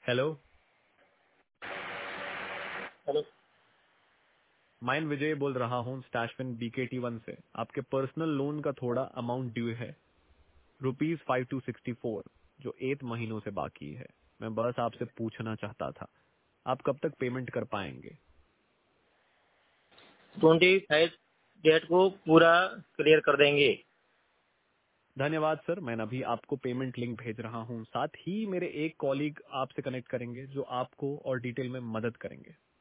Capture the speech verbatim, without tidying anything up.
Hello, hello. मैं विजय बोल रहा हूँ स्टैशविन बीकेटी वन से। आपके पर्सनल लोन का थोड़ा अमाउंट ड्यू है, rupees five two sixty four, जो एट महीनों से बाकी है। मैं बस आपसे पूछना चाहता था, आप कब तक पेमेंट कर पाएंगे? ट्वेंटी फाइव डेट को पूरा क्लियर कर देंगे। धन्यवाद सर, मैं अभी आपको पेमेंट लिंक भेज रहा हूँ। साथ ही मेरे एक कॉलीग आपसे कनेक्ट करेंगे जो आपको और डिटेल में मदद करेंगे।